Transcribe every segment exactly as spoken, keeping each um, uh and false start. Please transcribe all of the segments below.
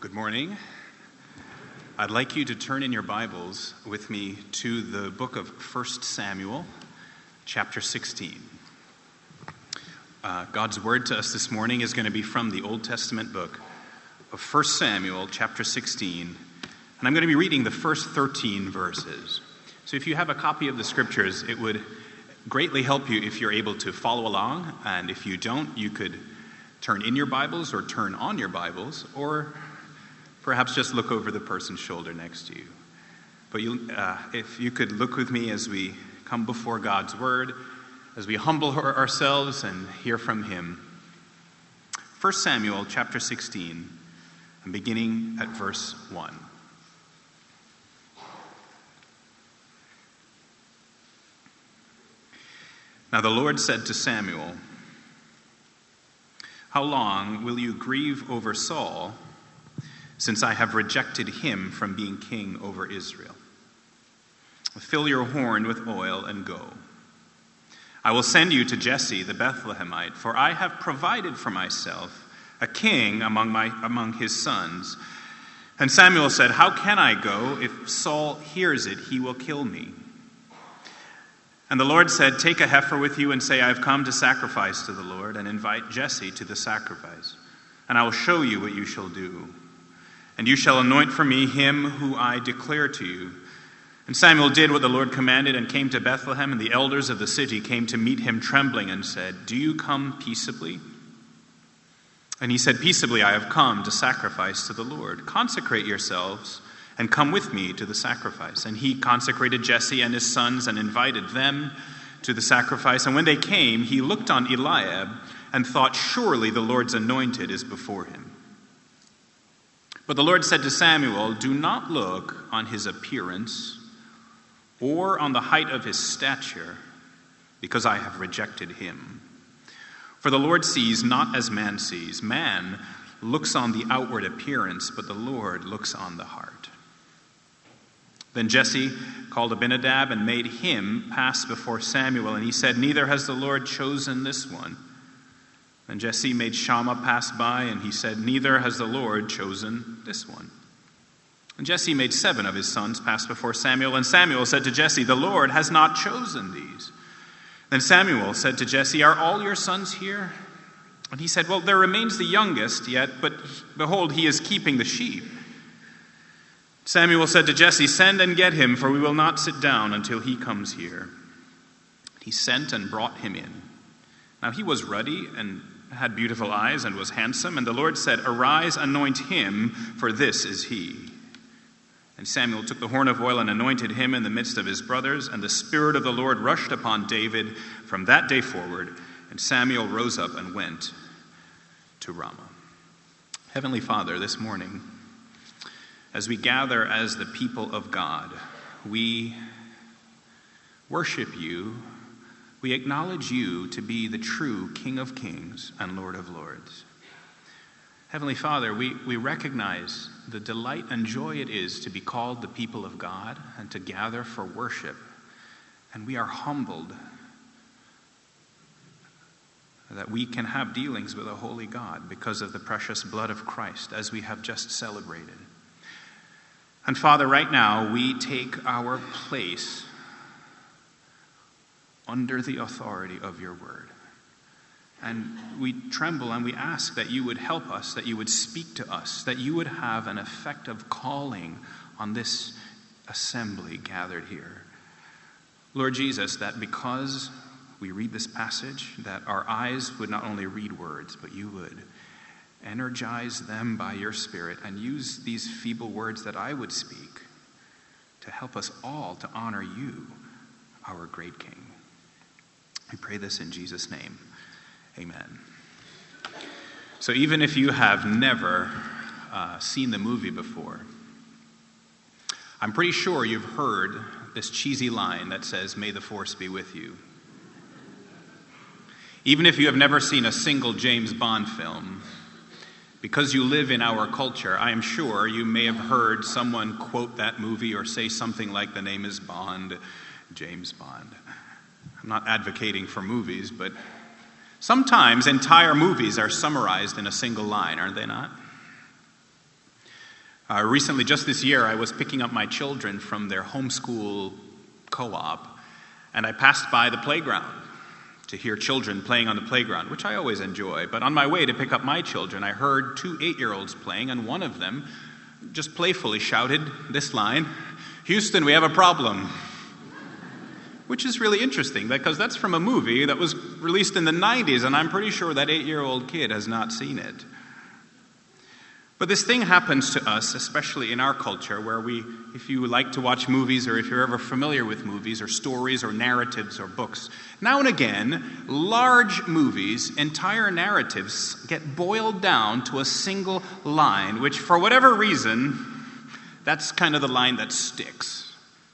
Good morning. I'd like you to turn in your Bibles with me to the book of First Samuel, chapter sixteen. Uh, God's word to us this morning is going to be from the Old Testament book of First Samuel, chapter sixteen, and I'm going to be reading the first thirteen verses. So if you have a copy of the scriptures, it would greatly help you if you're able to follow along, and if you don't, you could turn in your Bibles or turn on your Bibles, or perhaps just look over the person's shoulder next to you. But you, uh, if you could look with me as we come before God's word, as we humble ourselves and hear from him. First Samuel chapter sixteen, and beginning at verse one. Now the Lord said to Samuel, "How long will you grieve over Saul, since I have rejected him from being king over Israel? Fill your horn with oil and go. I will send you to Jesse the Bethlehemite, for I have provided for myself a king among my among his sons." And Samuel said, "How can I go? If Saul hears it, he will kill me." And the Lord said, "Take a heifer with you and say, I have come to sacrifice to the Lord, and invite Jesse to the sacrifice. And I will show you what you shall do. And you shall anoint for me him who I declare to you." And Samuel did what the Lord commanded and came to Bethlehem, and the elders of the city came to meet him trembling and said, "Do you come peaceably?" And he said, "Peaceably I have come to sacrifice to the Lord. Consecrate yourselves and come with me to the sacrifice." And he consecrated Jesse and his sons and invited them to the sacrifice. And when they came, he looked on Eliab and thought, "Surely the Lord's anointed is before him." But the Lord said to Samuel, "Do not look on his appearance or on the height of his stature, because I have rejected him. For the Lord sees not as man sees. Man looks on the outward appearance, but the Lord looks on the heart." Then Jesse called Abinadab and made him pass before Samuel, and he said, "Neither has the Lord chosen this one." And Jesse made Shammah pass by, and he said, "Neither has the Lord chosen this one." And Jesse made seven of his sons pass before Samuel, and Samuel said to Jesse, "The Lord has not chosen these." Then Samuel said to Jesse, "Are all your sons here?" And he said, "Well, there remains the youngest yet, but behold, he is keeping the sheep." Samuel said to Jesse, "Send and get him, for we will not sit down until he comes here." He sent and brought him in. Now he was ruddy and had beautiful eyes and was handsome, and the Lord said, "Arise, anoint him, for this is he." And Samuel took the horn of oil and anointed him in the midst of his brothers, and the Spirit of the Lord rushed upon David from that day forward, and Samuel rose up and went to Ramah. Heavenly Father, this morning, as we gather as the people of God, we worship you. We acknowledge you to be the true King of Kings and Lord of Lords. Heavenly Father, we, we recognize the delight and joy it is to be called the people of God and to gather for worship. And we are humbled that we can have dealings with a holy God because of the precious blood of Christ, as we have just celebrated. And Father, right now we take our place under the authority of your word. And we tremble and we ask that you would help us, that you would speak to us, that you would have an effective calling on this assembly gathered here. Lord Jesus, that because we read this passage, that our eyes would not only read words, but you would energize them by your Spirit and use these feeble words that I would speak to help us all to honor you, our great King. We pray this in Jesus' name. Amen. So even if you have never uh, seen the movie before, I'm pretty sure you've heard this cheesy line that says, "May the force be with you." Even if you have never seen a single James Bond film, because you live in our culture, I am sure you may have heard someone quote that movie or say something like, "The name is Bond, James Bond." I'm not advocating for movies, but sometimes entire movies are summarized in a single line, aren't they not? Uh, recently, just this year, I was picking up my children from their homeschool co-op, and I passed by the playground to hear children playing on the playground, which I always enjoy. But on my way to pick up my children, I heard two eight-year-olds playing, and one of them just playfully shouted this line, "Houston, we have a problem." Which is really interesting, because that's from a movie that was released in the nineties, and I'm pretty sure that eight-year-old kid has not seen it. But this thing happens to us, especially in our culture, where we, if you like to watch movies, or if you're ever familiar with movies, or stories, or narratives, or books, now and again, large movies, entire narratives get boiled down to a single line, which for whatever reason, that's kind of the line that sticks.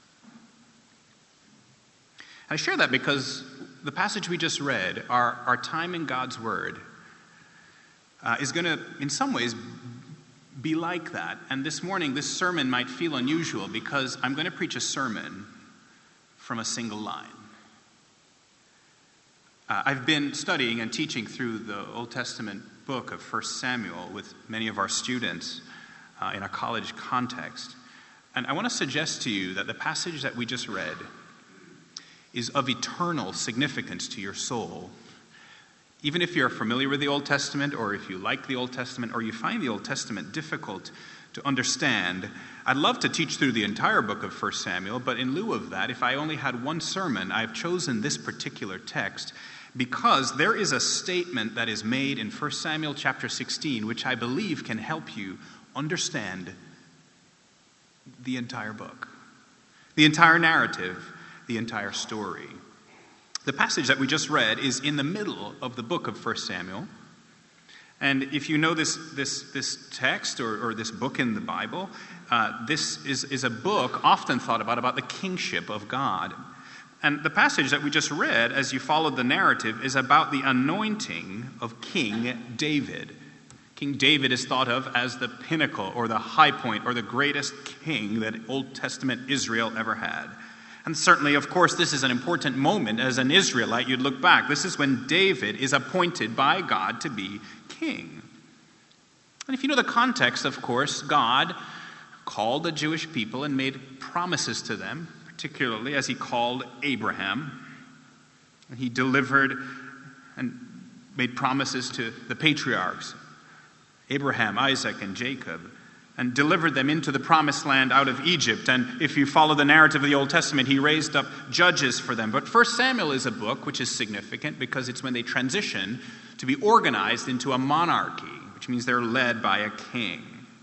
I share that because the passage we just read, our, our time in God's Word, uh, is going to, in some ways, be like that. And this morning, this sermon might feel unusual because I'm going to preach a sermon from a single line. Uh, I've been studying and teaching through the Old Testament book of First Samuel with many of our students uh, in a college context. And I want to suggest to you that the passage that we just read is of eternal significance to your soul. Even if you're familiar with the Old Testament, or if you like the Old Testament, or you find the Old Testament difficult to understand, I'd love to teach through the entire book of First Samuel, but in lieu of that, if I only had one sermon, I've chosen this particular text because there is a statement that is made in First Samuel chapter sixteen, which I believe can help you understand the entire book, the entire narrative, the entire story. The passage that we just read is in the middle of the book of First Samuel. And if you know this this this text or, or this book in the Bible, uh, this is, is a book often thought about, about the kingship of God. And the passage that we just read, as you followed the narrative, is about the anointing of King David. King David is thought of as the pinnacle or the high point or the greatest king that Old Testament Israel ever had. And certainly, of course, this is an important moment. As an Israelite, you'd look back. This is when David is appointed by God to be king. And if you know the context, of course, God called the Jewish people and made promises to them, particularly as he called Abraham. And he delivered and made promises to the patriarchs, Abraham, Isaac, and Jacob, and delivered them into the promised land out of Egypt. And if you follow the narrative of the Old Testament, he raised up judges for them. But First Samuel is a book which is significant because it's when they transition to be organized into a monarchy, which means they're led by a king.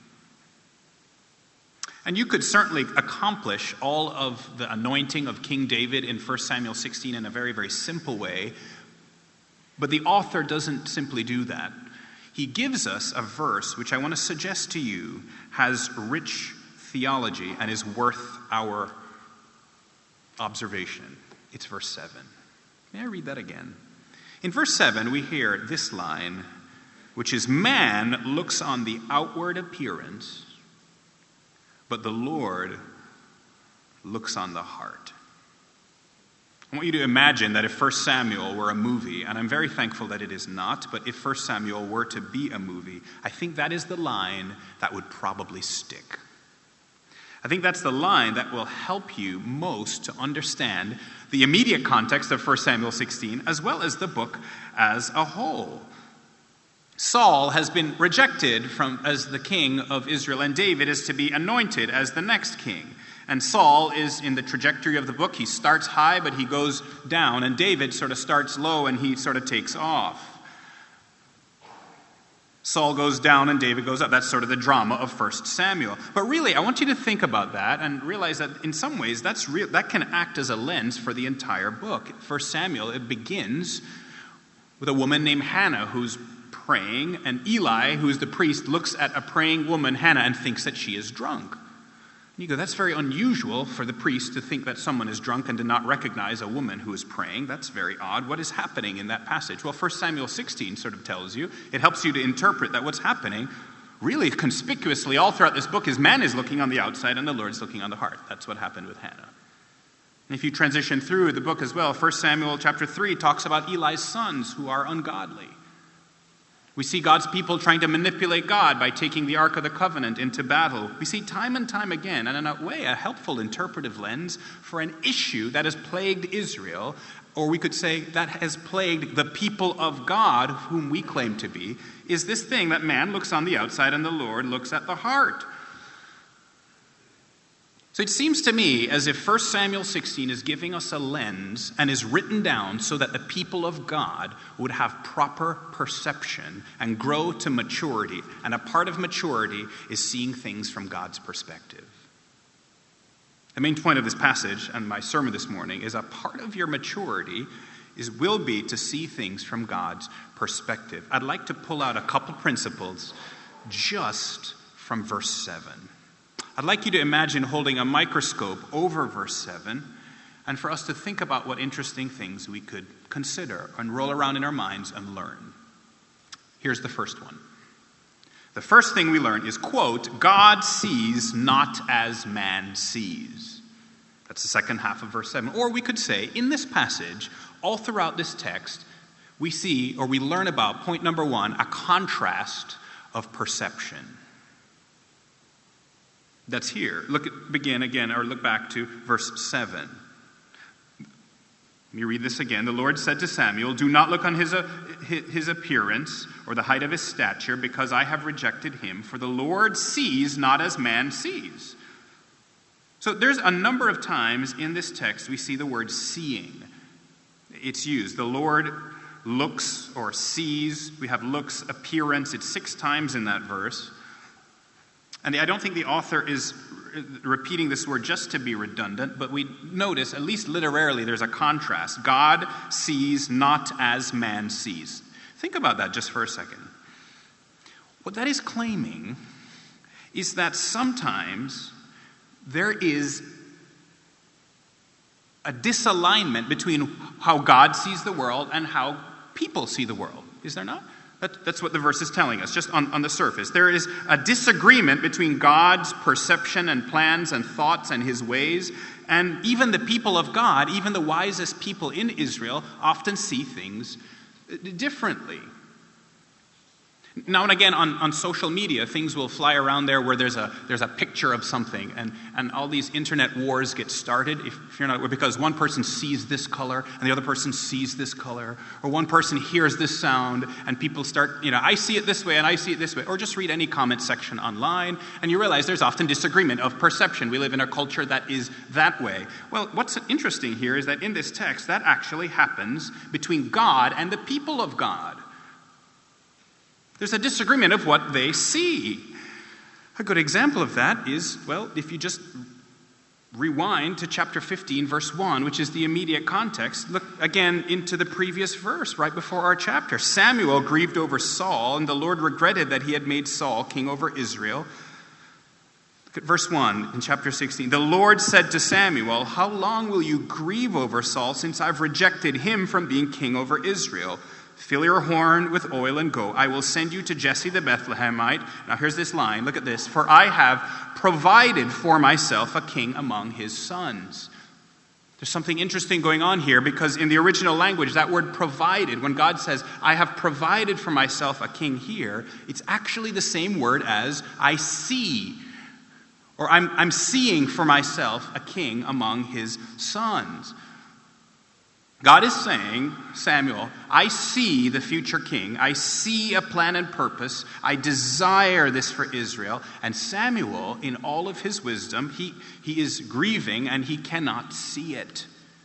And you could certainly accomplish all of the anointing of King David in First Samuel sixteen in a very, very simple way. But the author doesn't simply do that. He gives us a verse which I want to suggest to you has rich theology and is worth our observation. It's verse seven. May I read that again? In verse seven, we hear this line, which is, "Man looks on the outward appearance, but the Lord looks on the heart." I want you to imagine that if First Samuel were a movie, and I'm very thankful that it is not, but if First Samuel were to be a movie, I think that is the line that would probably stick. I think that's the line that will help you most to understand the immediate context of First Samuel sixteen, as well as the book as a whole. Saul has been rejected from as the king of Israel, and David is to be anointed as the next king. And Saul is in the trajectory of the book. He starts high, but he goes down. And David sort of starts low, and he sort of takes off. Saul goes down, and David goes up. That's sort of the drama of First Samuel. But really, I want you to think about that and realize that in some ways, that's real, that can act as a lens for the entire book. First Samuel, it begins with a woman named Hannah who's praying, and Eli, who's the priest, looks at a praying woman, Hannah, and thinks that she is drunk. You go, that's very unusual for the priest to think that someone is drunk and to not recognize a woman who is praying. That's very odd. What is happening in that passage? Well, First Samuel sixteen sort of tells you. It helps you to interpret that what's happening really conspicuously all throughout this book is man is looking on the outside and the Lord's looking on the heart. That's what happened with Hannah. And if you transition through the book as well, First Samuel chapter three talks about Eli's sons who are ungodly. We see God's people trying to manipulate God by taking the Ark of the Covenant into battle. We see time and time again, and in a way, a helpful interpretive lens for an issue that has plagued Israel, or we could say that has plagued the people of God, whom we claim to be, is this thing that man looks on the outside and the Lord looks at the heart. So it seems to me as if First Samuel sixteen is giving us a lens and is written down so that the people of God would have proper perception and grow to maturity. And a part of maturity is seeing things from God's perspective. The main point of this passage and my sermon this morning is a part of your maturity is will be to see things from God's perspective. I'd like to pull out a couple principles just from verse seven. I'd like you to imagine holding a microscope over verse seven and for us to think about what interesting things we could consider and roll around in our minds and learn. Here's the first one. The first thing we learn is, quote, God sees not as man sees. That's the second half of verse seven. Or we could say, in this passage, all throughout this text, we see or we learn about, point number one, a contrast of perception. That's here. Look at, begin again, or look back to verse seven. Let me read this again. The Lord said to Samuel, do not look on his, uh, his appearance or the height of his stature, because I have rejected him. For the Lord sees not as man sees. So there's a number of times in this text we see the word seeing. It's used. The Lord looks or sees. We have looks, appearance. It's six times in that verse. And I don't think the author is repeating this word just to be redundant, but we notice, at least literarily, there's a contrast. God sees not as man sees. Think about that just for a second. What that is claiming is that sometimes there is a disalignment between how God sees the world and how people see the world. Is there not? That, that's what the verse is telling us, just on, on the surface. There is a disagreement between God's perception and plans and thoughts and his ways, and even the people of God, even the wisest people in Israel, often see things differently. Now and again on, on social media, things will fly around there where there's a there's a picture of something, and, and all these internet wars get started, if, if you're not, because one person sees this color and the other person sees this color, or one person hears this sound and people start, you know, I see it this way and I see it this way, or just read any comment section online and you realize there's often disagreement of perception. We live in a culture that is that way. Well, what's interesting here is that in this text, that actually happens between God and the people of God. There's a disagreement of what they see. A good example of that is, well, if you just rewind to chapter fifteen, verse one, which is the immediate context, look again into the previous verse right before our chapter. Samuel grieved over Saul, and the Lord regretted that he had made Saul king over Israel. Look at verse one in chapter sixteen. The Lord said to Samuel, how long will you grieve over Saul, since I've rejected him from being king over Israel? Fill your horn with oil and go. I will send you to Jesse the Bethlehemite. Now here's this line. Look at this. For I have provided for myself a king among his sons. There's something interesting going on here, because in the original language, that word provided, when God says, I have provided for myself a king here, it's actually the same word as I see. Or I'm, I'm seeing for myself a king among his sons. God is saying, Samuel, I see the future king. I see a plan and purpose. I desire this for Israel. And Samuel, in all of his wisdom, he, he is grieving and he cannot see it.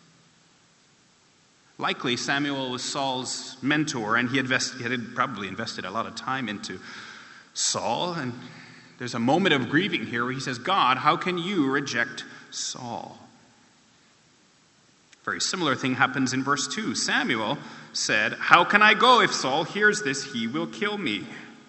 Likely, Samuel was Saul's mentor, and he, invest, he had probably invested a lot of time into Saul. And there's a moment of grieving here where he says, God, how can you reject Saul? Very similar thing happens in verse two. Samuel said, how can I go? If Saul hears this, he will kill me.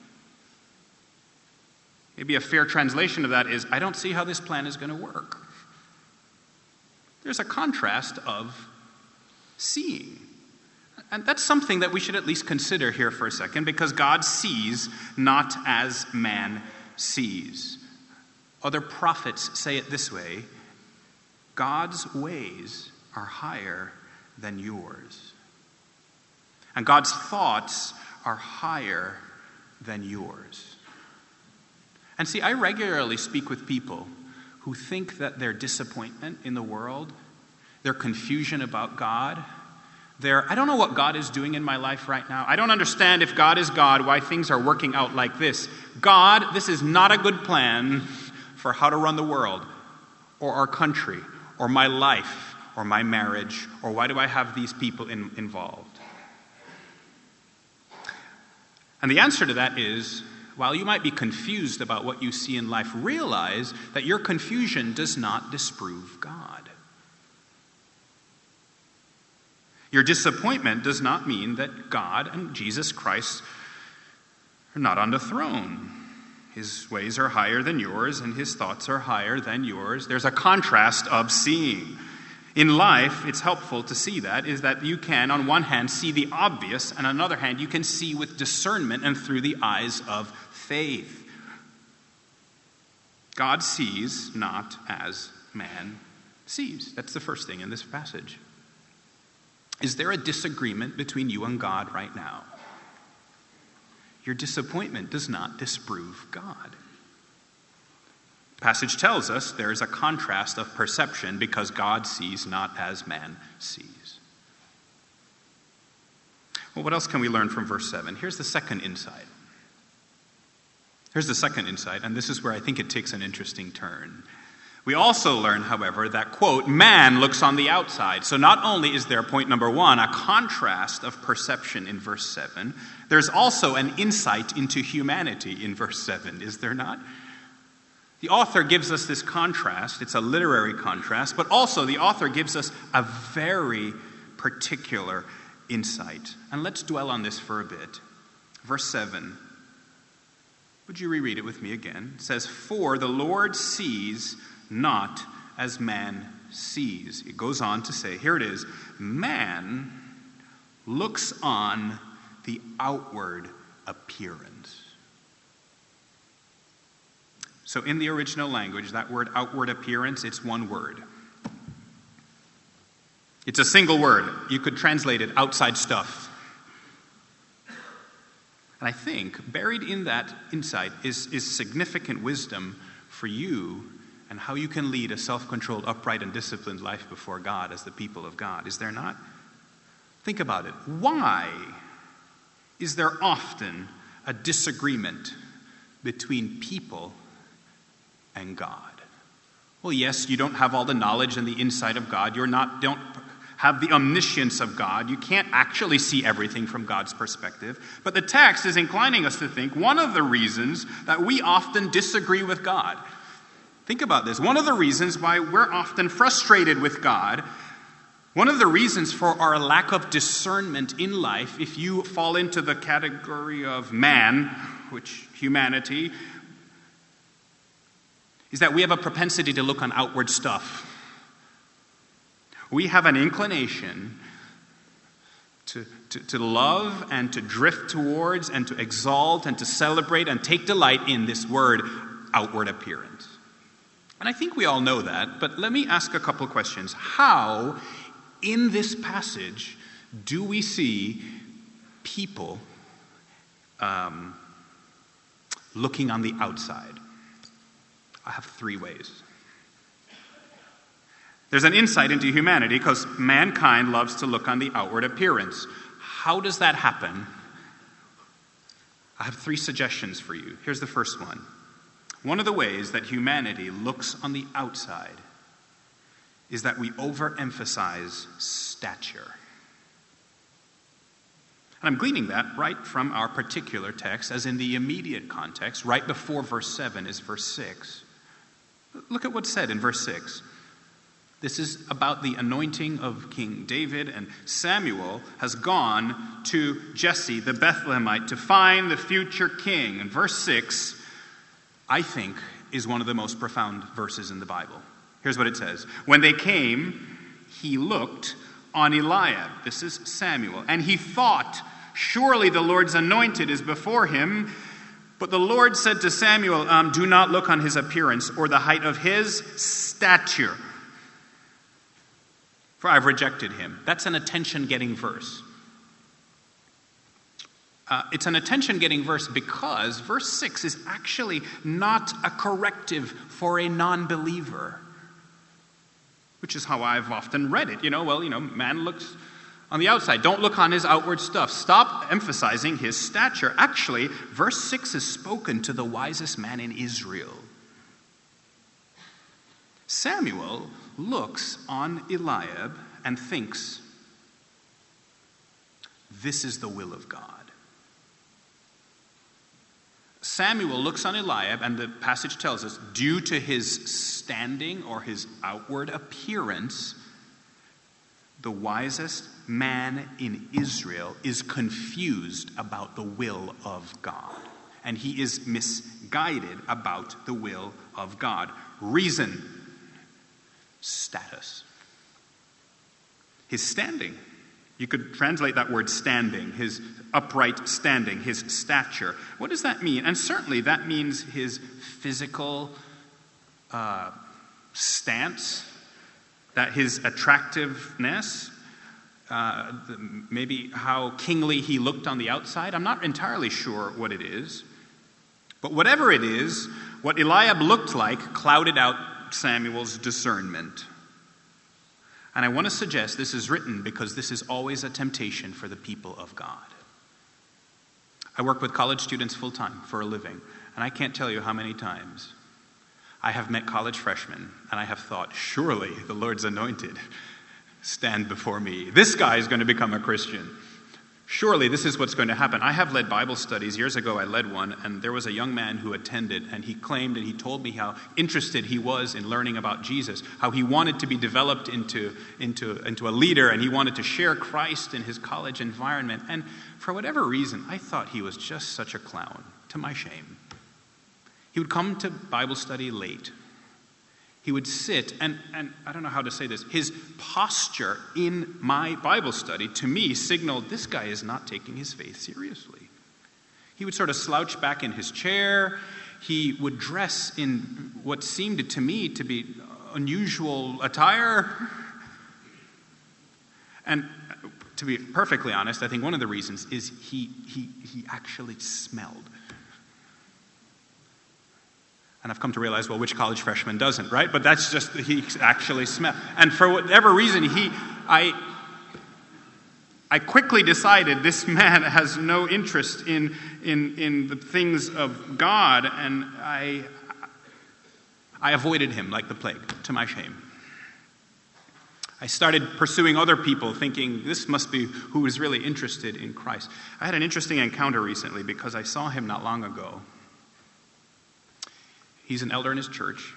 Maybe a fair translation of that is, I don't see how this plan is going to work. There's a contrast of seeing. And that's something that we should at least consider here for a second, because God sees not as man sees. Other prophets say it this way: God's ways are higher than yours. And God's thoughts are higher than yours. And see, I regularly speak with people who think that their disappointment in the world, their confusion about God, their, I don't know what God is doing in my life right now. I don't understand if God is God, why things are working out like this. God, this is not a good plan for how to run the world, or our country, or my life, or my marriage, or why do I have these people in, involved? And the answer to that is, while you might be confused about what you see in life, realize that your confusion does not disprove God. Your disappointment does not mean that God and Jesus Christ are not on the throne. His ways are higher than yours, and his thoughts are higher than yours. There's a contrast of seeing. In life, it's helpful to see that, is that you can, on one hand, see the obvious, and on the other hand, you can see with discernment and through the eyes of faith. God sees not as man sees. That's the first thing in this passage. Is there a disagreement between you and God right now? Your disappointment does not disprove God. The passage tells us there is a contrast of perception because God sees not as man sees. Well, what else can we learn from verse seven? Here's the second insight. Here's the second insight, and this is where I think it takes an interesting turn. We also learn, however, that, quote, man looks on the outside. So not only is there, point number one, a contrast of perception in verse seven, there's also an insight into humanity in verse seven, is there not? The author gives us this contrast. It's a literary contrast, but also the author gives us a very particular insight. And let's dwell on this for a bit. Verse seven. Would you reread it with me again? It says, for the Lord sees not as man sees. It goes on to say, here it is, man looks on the outward appearance. So in the original language, that word outward appearance, it's one word. It's a single word. You could translate it outside stuff. And I think buried in that insight is, is significant wisdom for you and how you can lead a self-controlled, upright, and disciplined life before God as the people of God. Is there not? Think about it. Why is there often a disagreement between people and God? Well, yes, you don't have all the knowledge and the insight of God. You're not, don't have the omniscience of God. You can't actually see everything from God's perspective. But the text is inclining us to think one of the reasons that we often disagree with God. Think about this. One of the reasons why we're often frustrated with God, one of the reasons for our lack of discernment in life, if you fall into the category of man, which humanity, is that we have a propensity to look on outward stuff. We have an inclination to, to, to love and to drift towards and to exalt and to celebrate and take delight in this word, outward appearance. And I think we all know that, but let me ask a couple questions. How, in this passage, do we see people um, looking on the outside? I have three ways. There's an insight into humanity because mankind loves to look on the outward appearance. How does that happen? I have three suggestions for you. Here's the first one. One of the ways that humanity looks on the outside is that we overemphasize stature. And I'm gleaning that right from our particular text, as in the immediate context, right before verse seven is verse six. Look at what's said in verse six. This is about the anointing of King David, and Samuel has gone to Jesse the Bethlehemite to find the future king. And verse six, I think, is one of the most profound verses in the Bible. Here's what it says. When they came, he looked on Eliab. This is Samuel. And he thought, surely the Lord's anointed is before him. But the Lord said to Samuel, um, do not look on his appearance or the height of his stature, for I've rejected him. That's an attention-getting verse. Uh, it's an attention-getting verse because verse six is actually not a corrective for a non-believer, which is how I've often read it. You know, well, you know, man looks on the outside. Don't look on his outward stuff. Stop emphasizing his stature. Actually, verse six is spoken to the wisest man in Israel. Samuel looks on Eliab and thinks, this is the will of God. Samuel looks on Eliab, and the passage tells us, due to his standing or his outward appearance, the wisest man in Israel is confused about the will of God. And he is misguided about the will of God. Reason, status. His standing. You could translate that word standing, his upright standing, his stature. What does that mean? And certainly that means his physical uh, stance, that his attractiveness, uh, maybe how kingly he looked on the outside. I'm not entirely sure what it is. But whatever it is, what Eliab looked like clouded out Samuel's discernment. And I want to suggest this is written because this is always a temptation for the people of God. I work with college students full-time for a living, and I can't tell you how many times I have met college freshmen, and I have thought, surely the Lord's anointed stand before me. This guy is going to become a Christian. Surely this is what's going to happen. I have led Bible studies. Years ago I led one, and there was a young man who attended, and he claimed and he told me how interested he was in learning about Jesus, how he wanted to be developed into, into, into a leader, and he wanted to share Christ in his college environment. And for whatever reason, I thought he was just such a clown, to my shame. He would come to Bible study late. He would sit, and, and I don't know how to say this, his posture in my Bible study, to me, signaled this guy is not taking his faith seriously. He would sort of slouch back in his chair. He would dress in what seemed to me to be unusual attire. And to be perfectly honest, I think one of the reasons is he he he actually smelled. And I've come to realize, well, which college freshman doesn't, right? But that's just, he actually smelled. And for whatever reason, he, I, I quickly decided this man has no interest in, in, in the things of God, and I, I avoided him like the plague, to my shame. I started pursuing other people, thinking this must be who is really interested in Christ. I had an interesting encounter recently because I saw him not long ago. He's an elder in his church.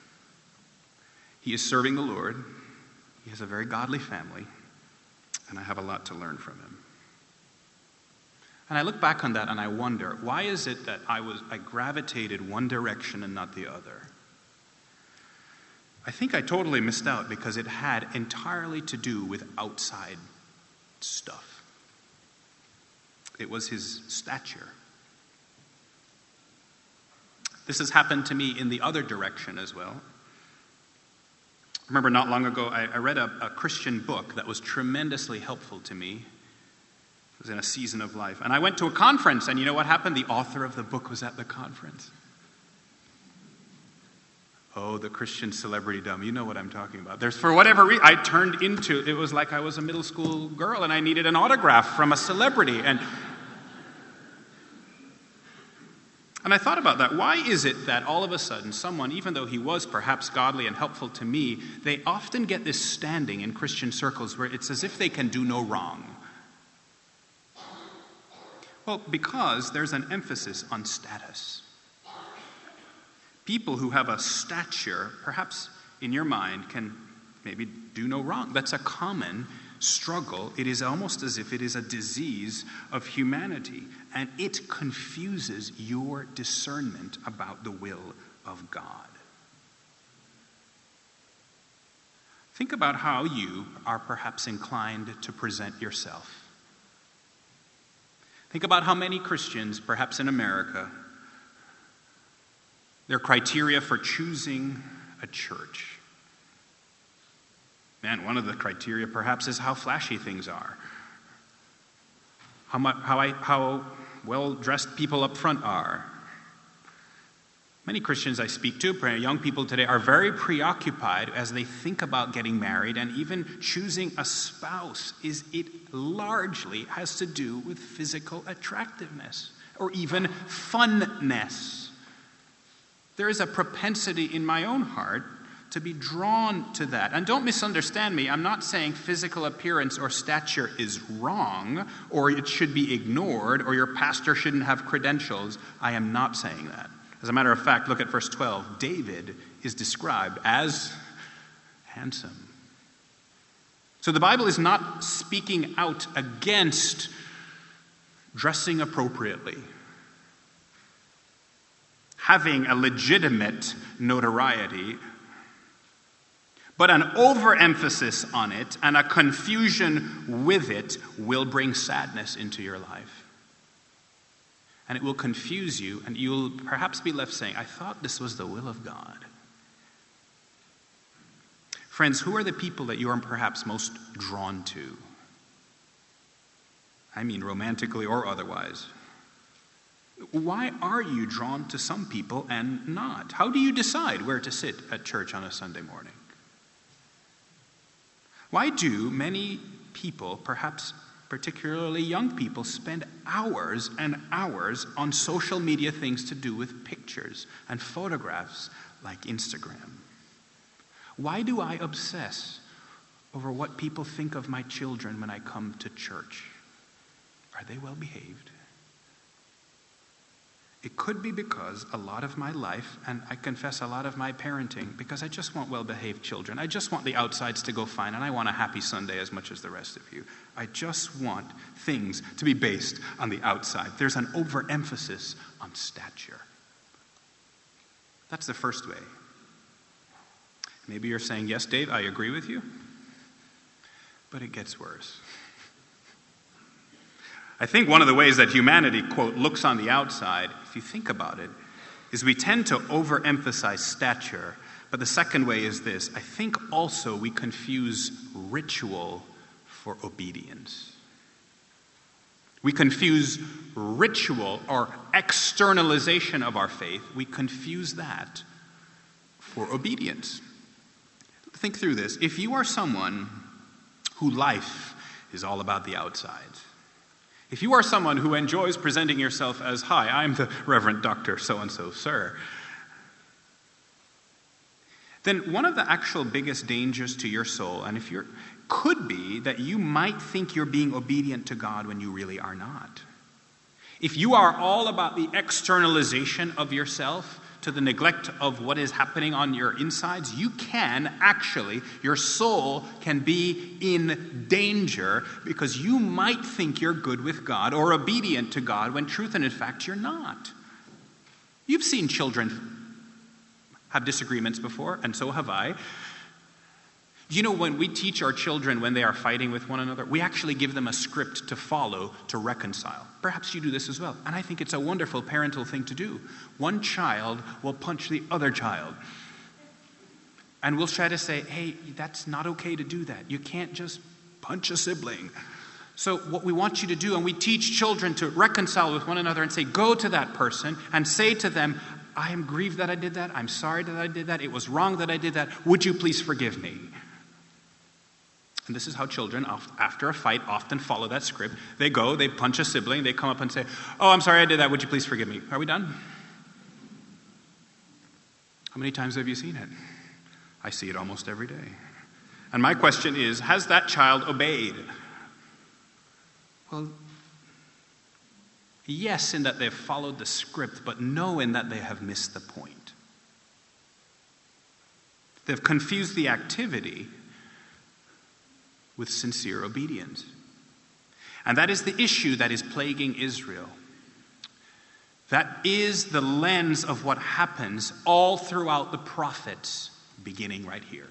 He is serving the Lord. He has a very godly family. And I have a lot to learn from him. And I look back on that and I wonder, why is it that I was I gravitated one direction and not the other? I think I totally missed out because it had entirely to do with outside stuff. It was his stature. This has happened to me in the other direction as well. I remember not long ago, I, I read a, a Christian book that was tremendously helpful to me. It was in a season of life. And I went to a conference, and you know what happened? The author of the book was at the conference. Oh, the Christian celebrity dumb. You know what I'm talking about. There's, for whatever reason, I turned into, it was like I was a middle school girl, and I needed an autograph from a celebrity. And And I thought about that. Why is it that all of a sudden someone, even though he was perhaps godly and helpful to me, they often get this standing in Christian circles where it's as if they can do no wrong? Well, because there's an emphasis on status. People who have a stature, perhaps in your mind, can maybe do no wrong. That's a common struggle. It is almost as if it is a disease of humanity, and it confuses your discernment about the will of God. Think about how you are perhaps inclined to present yourself. Think about how many Christians, perhaps in America, their criteria for choosing a church. Man, one of the criteria perhaps is how flashy things are. how, much, how, I, how well-dressed people up front are. Many Christians I speak to, young people today, are very preoccupied as they think about getting married, and even choosing a spouse is it largely has to do with physical attractiveness or even funness. There is a propensity in my own heart to be drawn to that. And don't misunderstand me. I'm not saying physical appearance or stature is wrong, or it should be ignored, or your pastor shouldn't have credentials. I am not saying that. As a matter of fact, look at verse twelve. David is described as handsome. So the Bible is not speaking out against dressing appropriately, having a legitimate notoriety, but an overemphasis on it and a confusion with it will bring sadness into your life. And it will confuse you, and you'll perhaps be left saying, I thought this was the will of God. Friends, who are the people that you are perhaps most drawn to? I mean romantically or otherwise. Why are you drawn to some people and not? How do you decide where to sit at church on a Sunday morning? Why do many people, perhaps particularly young people, spend hours and hours on social media things to do with pictures and photographs like Instagram? Why do I obsess over what people think of my children when I come to church? Are they well behaved? It could be because a lot of my life, and I confess a lot of my parenting, because I just want well-behaved children. I just want the outsides to go fine, and I want a happy Sunday as much as the rest of you. I just want things to be based on the outside. There's an overemphasis on stature. That's the first way. Maybe you're saying, yes, Dave, I agree with you, but it gets worse. I think one of the ways that humanity, quote, looks on the outside, if you think about it, is we tend to overemphasize stature. But the second way is this. I think also we confuse ritual for obedience. We confuse ritual or externalization of our faith. We confuse that for obedience. Think through this. If you are someone whose life is all about the outside, if you are someone who enjoys presenting yourself as, hi, I'm the Reverend Doctor so-and-so, sir, then one of the actual biggest dangers to your soul, and if you're, could be that you might think you're being obedient to God when you really are not. If you are all about the externalization of yourself to the neglect of what is happening on your insides, you can actually, your soul can be in danger because you might think you're good with God or obedient to God when truth and in fact you're not. You've seen children have disagreements before, and so have I. You know, when we teach our children when they are fighting with one another, we actually give them a script to follow to reconcile. Perhaps you do this as well. And I think it's a wonderful parental thing to do. One child will punch the other child. And we'll try to say, hey, that's not okay to do that. You can't just punch a sibling. So what we want you to do, and we teach children to reconcile with one another and say, go to that person and say to them, I am grieved that I did that. I'm sorry that I did that. It was wrong that I did that. Would you please forgive me? And this is how children, after a fight, often follow that script. They go, they punch a sibling, they come up and say, oh, I'm sorry I did that. Would you please forgive me? Are we done? How many times have you seen it? I see it almost every day. And my question is, has that child obeyed? Well, yes, in that they've followed the script, but no, in that they have missed the point. They've confused the activity with sincere obedience. And that is the issue that is plaguing Israel. That is the lens of what happens all throughout the prophets, beginning right here.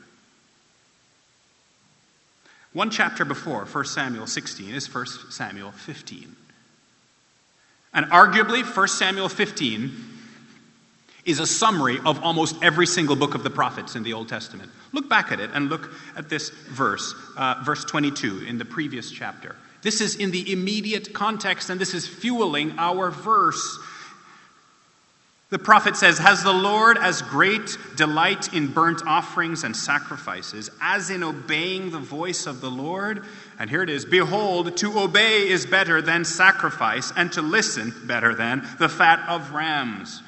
One chapter before First Samuel sixteen is First Samuel fifteen. And arguably, First Samuel fifteen is a summary of almost every single book of the prophets in the Old Testament. Look back at it and look at this verse, uh, verse twenty-two in the previous chapter. This is in the immediate context, and this is fueling our verse. The prophet says, "Has the Lord as great delight in burnt offerings and sacrifices as in obeying the voice of the Lord?" And here it is, "Behold, to obey is better than sacrifice, and to listen better than the fat of rams."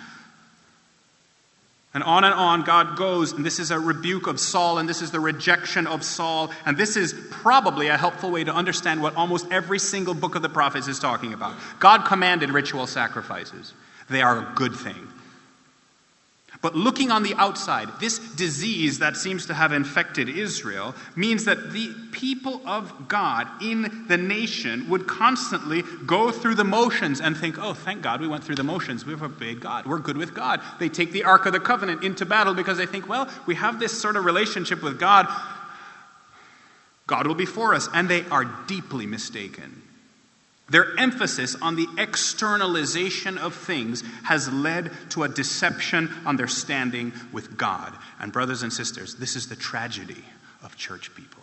And on and on God goes, and this is a rebuke of Saul, and this is the rejection of Saul, and this is probably a helpful way to understand what almost every single book of the prophets is talking about. God commanded ritual sacrifices. They are a good thing. But looking on the outside, this disease that seems to have infected Israel means that the people of God in the nation would constantly go through the motions and think, "Oh, thank God we went through the motions. We've obeyed God. We're good with God." They take the Ark of the Covenant into battle because they think, well, we have this sort of relationship with God. God will be for us. And they are deeply mistaken. Their emphasis on the externalization of things has led to a deception on their standing with God. And brothers and sisters, this is the tragedy of church people.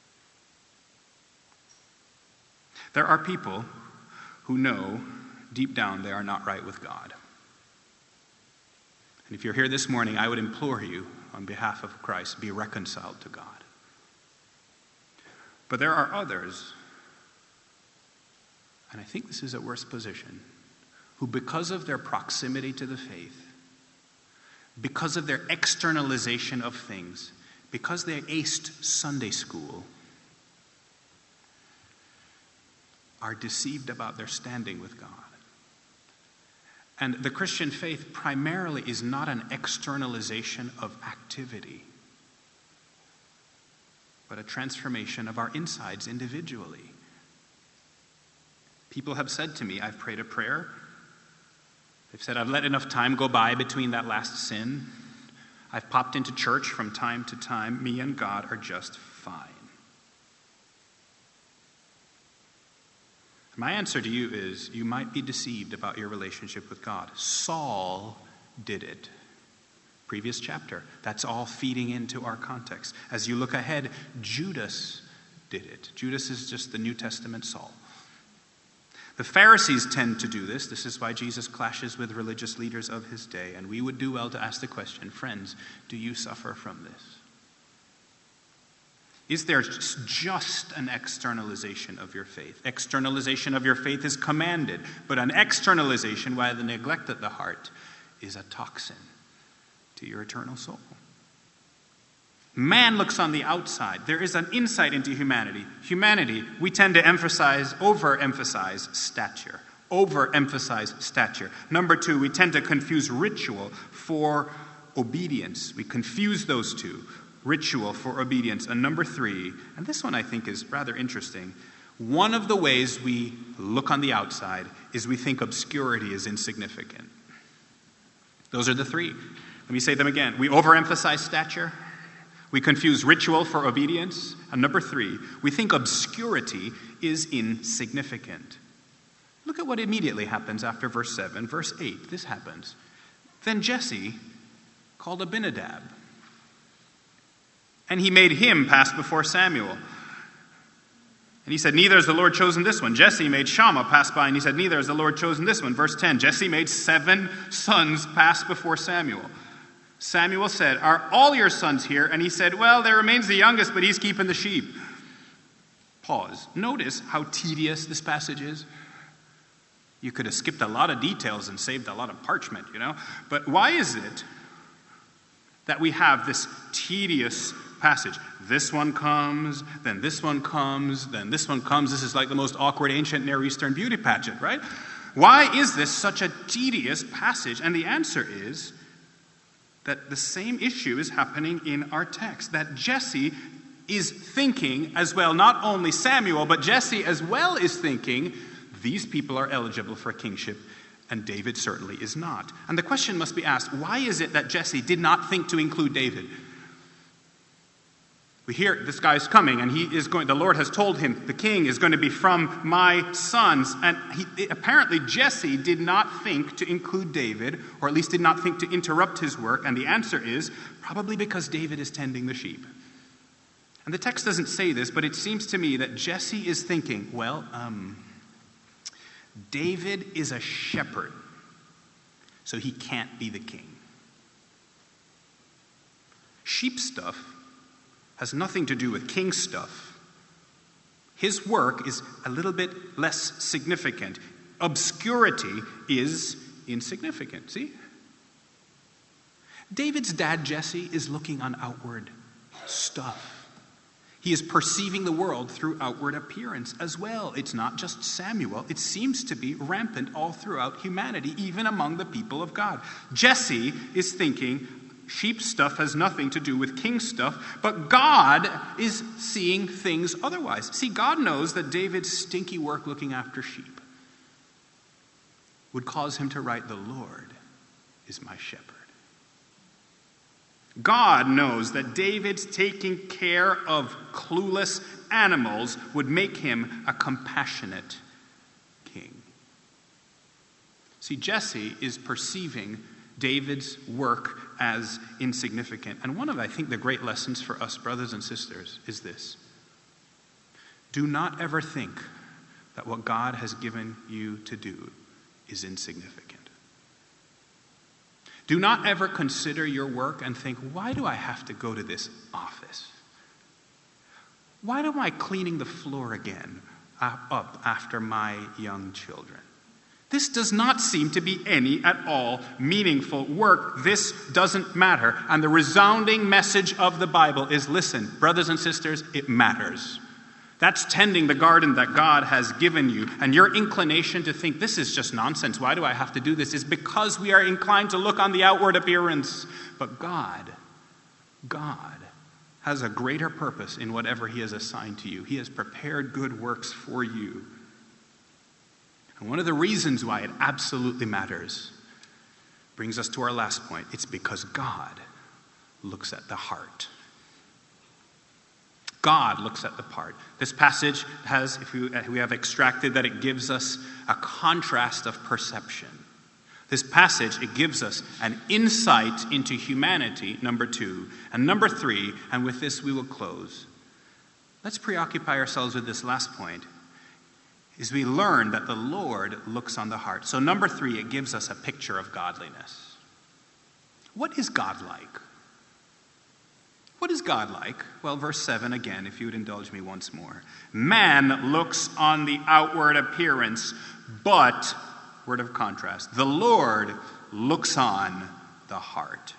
There are people who know deep down they are not right with God. And if you're here this morning, I would implore you, on behalf of Christ, be reconciled to God. But there are others, and I think this is a worse position, who because of their proximity to the faith, because of their externalization of things, because they aced Sunday school, are deceived about their standing with God. And the Christian faith primarily is not an externalization of activity, but a transformation of our insides individually. People have said to me, I've prayed a prayer. They've said, I've let enough time go by between that last sin. I've popped into church from time to time. Me and God are just fine. My answer to you is, you might be deceived about your relationship with God. Saul did it. Previous chapter. That's all feeding into our context. As you look ahead, Judas did it. Judas is just the New Testament Saul. The Pharisees tend to do this. This is why Jesus clashes with religious leaders of his day. And we would do well to ask the question, friends, do you suffer from this? Is there just an externalization of your faith? Externalization of your faith is commanded, but an externalization, while the neglect at the heart, is a toxin to your eternal soul. Man looks on the outside. There is an insight into humanity. Humanity, we tend to emphasize, overemphasize stature. Overemphasize stature. Number two, we tend to confuse ritual for obedience. We confuse those two. Ritual for obedience. And number three, and this one I think is rather interesting, one of the ways we look on the outside is we think obscurity is insignificant. Those are the three. Let me say them again. We overemphasize stature. We confuse ritual for obedience. And number three, we think obscurity is insignificant. Look at what immediately happens after verse seven. Verse eight, this happens. Then Jesse called Abinadab, and he made him pass before Samuel. And he said, neither has the Lord chosen this one. Jesse made Shammah pass by, and he said, neither has the Lord chosen this one. Verse ten, Jesse made seven sons pass before Samuel. Samuel said, are all your sons here? And he said, well, there remains the youngest, but he's keeping the sheep. Pause. Notice how tedious this passage is. You could have skipped a lot of details and saved a lot of parchment, you know. But why is it that we have this tedious passage? This one comes, then this one comes, then this one comes. This is like the most awkward ancient Near Eastern beauty pageant, right? Why is this such a tedious passage? And the answer is that the same issue is happening in our text, that Jesse is thinking as well, not only Samuel, but Jesse as well is thinking, these people are eligible for kingship, and David certainly is not. And the question must be asked, why is it that Jesse did not think to include David? We hear this guy's coming, and he is going, the Lord has told him, the king is going to be from my sons. And he, apparently Jesse did not think to include David, or at least did not think to interrupt his work. And the answer is probably because David is tending the sheep. And the text doesn't say this, but it seems to me that Jesse is thinking, well, um, David is a shepherd, so he can't be the king. Sheep stuff has nothing to do with king stuff. His work is a little bit less significant. Obscurity is insignificant. See? David's dad, Jesse, is looking on outward stuff. He is perceiving the world through outward appearance as well. It's not just Samuel. It seems to be rampant all throughout humanity, even among the people of God. Jesse is thinking sheep stuff has nothing to do with king stuff, but God is seeing things otherwise. See, God knows that David's stinky work looking after sheep would cause him to write, "The Lord is my shepherd." God knows that David's taking care of clueless animals would make him a compassionate king. See, Jesse is perceiving David's work as insignificant. And one of, I think, the great lessons for us, brothers and sisters, is this. Do not ever think that what God has given you to do is insignificant. Do not ever consider your work and think, why do I have to go to this office? Why am I cleaning the floor again up after my young children? This does not seem to be any at all meaningful work. This doesn't matter. And the resounding message of the Bible is, listen, brothers and sisters, it matters. That's tending the garden that God has given you. And your inclination to think, this is just nonsense, why do I have to do this, is because we are inclined to look on the outward appearance. But God, God has a greater purpose in whatever he has assigned to you. He has prepared good works for you. And one of the reasons why it absolutely matters brings us to our last point. It's because God looks at the heart. God looks at the part. This passage has, if we, we have extracted that it gives us a contrast of perception. This passage, it gives us an insight into humanity, number two. And number three, and with this we will close. Let's preoccupy ourselves with this last point, is we learn that the Lord looks on the heart. So number three, it gives us a picture of godliness. What is God like? What is God like? Well, verse seven again, if you would indulge me once more. Man looks on the outward appearance, but, word of contrast, the Lord looks on the heart.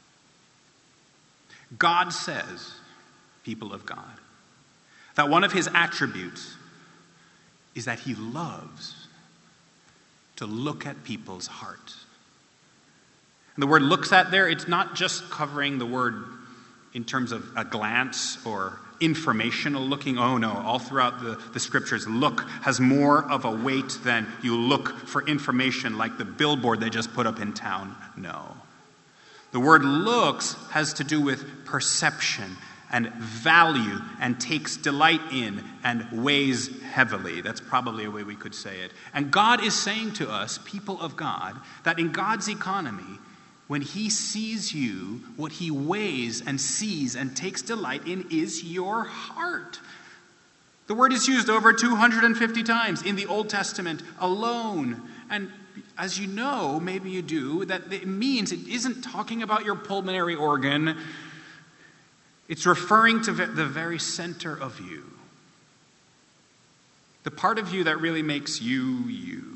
God says, people of God, that one of his attributes is that he loves to look at people's hearts. And the word looks at there, it's not just covering the word in terms of a glance or informational looking. Oh no, all throughout the, the scriptures, look has more of a weight than you look for information like the billboard they just put up in town. No. The word looks has to do with perception and value and takes delight in and weighs heavily. That's probably a way we could say it. And God is saying to us, people of God, that in God's economy, when he sees you, what he weighs and sees and takes delight in is your heart. The word is used over two hundred fifty times in the Old Testament alone. And as you know, maybe you do, that it means it isn't talking about your pulmonary organ. It's referring to the very center of you. The part of you that really makes you, you.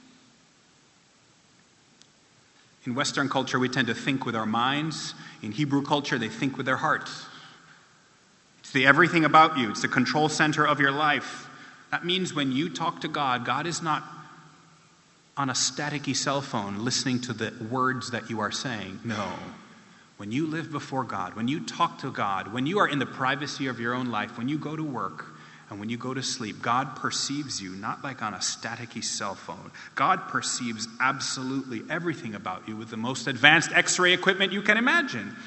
In Western culture, we tend to think with our minds. In Hebrew culture, they think with their hearts. It's the everything about you. It's the control center of your life. That means when you talk to God, God is not on a staticky cell phone listening to the words that you are saying. No. When you live before God, when you talk to God, when you are in the privacy of your own life, when you go to work, and when you go to sleep, God perceives you not like on a staticky cell phone. God perceives absolutely everything about you with the most advanced X-ray equipment you can imagine.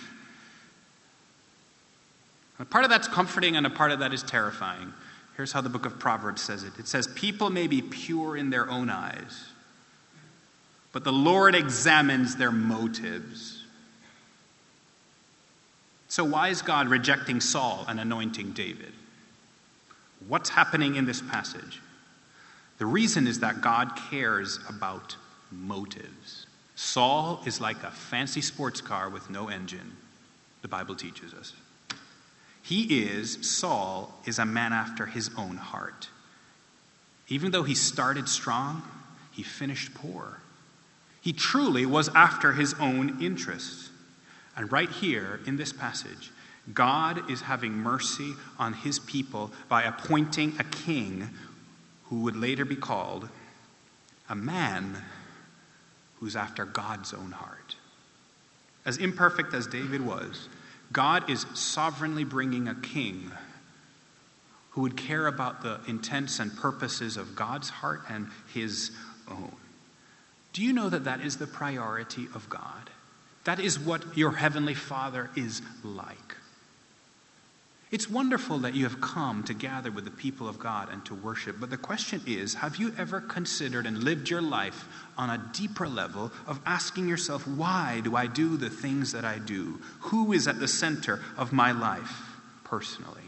A part of that's comforting and a part of that is terrifying. Here's how the book of Proverbs says it. It says, people may be pure in their own eyes, but the Lord examines their motives. So why is God rejecting Saul and anointing David? What's happening in this passage? The reason is that God cares about motives. Saul is like a fancy sports car with no engine, the Bible teaches us. He is, Saul, is a man after his own heart. Even though he started strong, he finished poor. He truly was after his own interests. And right here in this passage, God is having mercy on his people by appointing a king who would later be called a man who's after God's own heart. As imperfect as David was, God is sovereignly bringing a king who would care about the intents and purposes of God's heart and his own. Do you know that that is the priority of God? That is what your heavenly Father is like. It's wonderful that you have come to gather with the people of God and to worship, but the question is, have you ever considered and lived your life on a deeper level of asking yourself, why do I do the things that I do? Who is at the center of my life personally?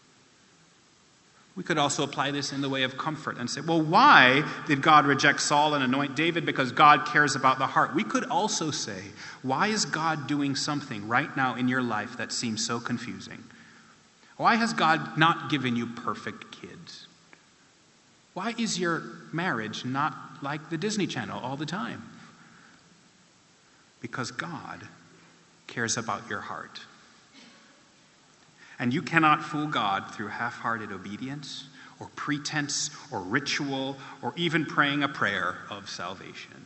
We could also apply this in the way of comfort and say, well, why did God reject Saul and anoint David? Because God cares about the heart. We could also say, why is God doing something right now in your life that seems so confusing? Why has God not given you perfect kids? Why is your marriage not like the Disney Channel all the time? Because God cares about your heart. And you cannot fool God through half-hearted obedience or pretense or ritual or even praying a prayer of salvation.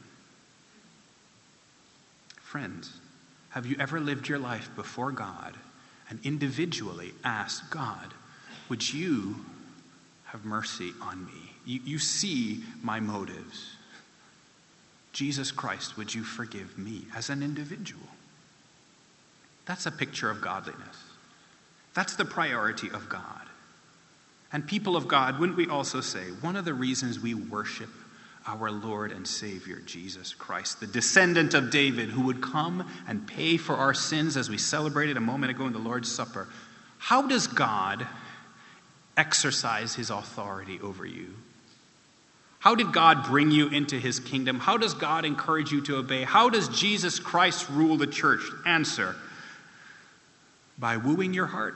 Friends, have you ever lived your life before God and individually asked God, would you have mercy on me? You, you see my motives. Jesus Christ, would you forgive me as an individual? That's a picture of godliness. That's the priority of God. And people of God, wouldn't we also say, one of the reasons we worship our Lord and Savior, Jesus Christ, the descendant of David, who would come and pay for our sins as we celebrated a moment ago in the Lord's Supper. How does God exercise his authority over you? How did God bring you into his kingdom? How does God encourage you to obey? How does Jesus Christ rule the church? Answer, by wooing your heart.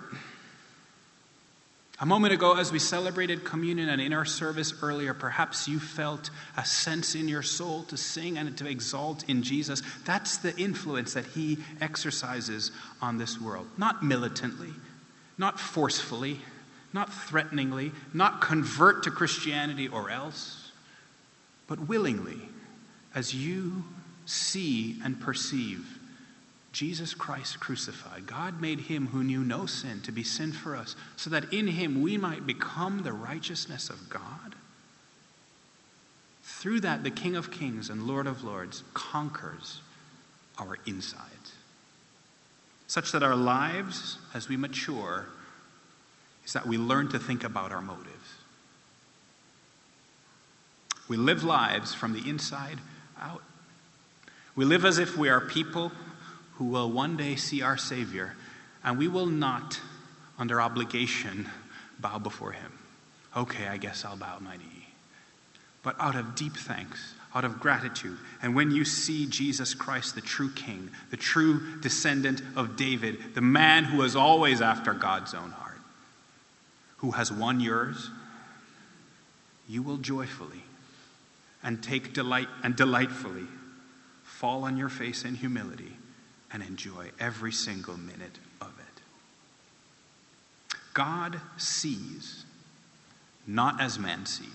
A moment ago, as we celebrated communion and in our service earlier, perhaps you felt a sense in your soul to sing and to exalt in Jesus. That's the influence that he exercises on this world. Not militantly, not forcefully, not threateningly, not convert to Christianity or else, but willingly, as you see and perceive Jesus Christ crucified. God made him who knew no sin to be sin for us, so that in him we might become the righteousness of God. Through that, the King of Kings and Lord of Lords conquers our insides, such that our lives, as we mature, is that we learn to think about our motives. We live lives from the inside out. We live as if we are people who will one day see our Savior, and we will not, under obligation, bow before him. Okay, I guess I'll bow my knee. But out of deep thanks, out of gratitude, and when you see Jesus Christ, the true King, the true descendant of David, the man who is always after God's own heart, who has won yours, you will joyfully and take delight and delightfully fall on your face in humility and enjoy every single minute of it. God sees not as man sees.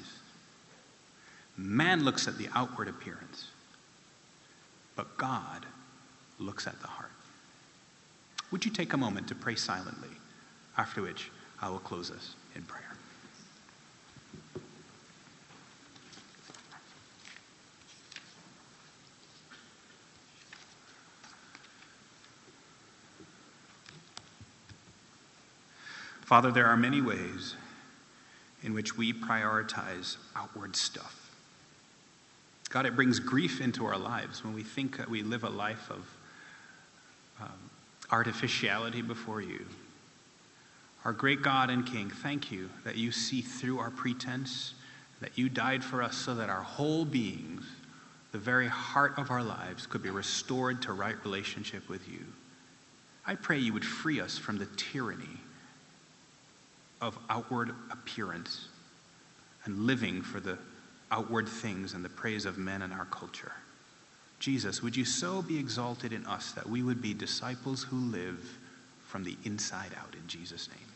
Man looks at the outward appearance, but God looks at the heart. Would you take a moment to pray silently, after which I will close us in prayer. Father, there are many ways in which we prioritize outward stuff. God, it brings grief into our lives when we think that we live a life of, um, artificiality before you. Our great God and King, thank you that you see through our pretense, that you died for us so that our whole beings, the very heart of our lives, could be restored to right relationship with you. I pray you would free us from the tyranny of outward appearance and living for the outward things and the praise of men in our culture. Jesus, would you so be exalted in us that we would be disciples who live from the inside out, in Jesus' name.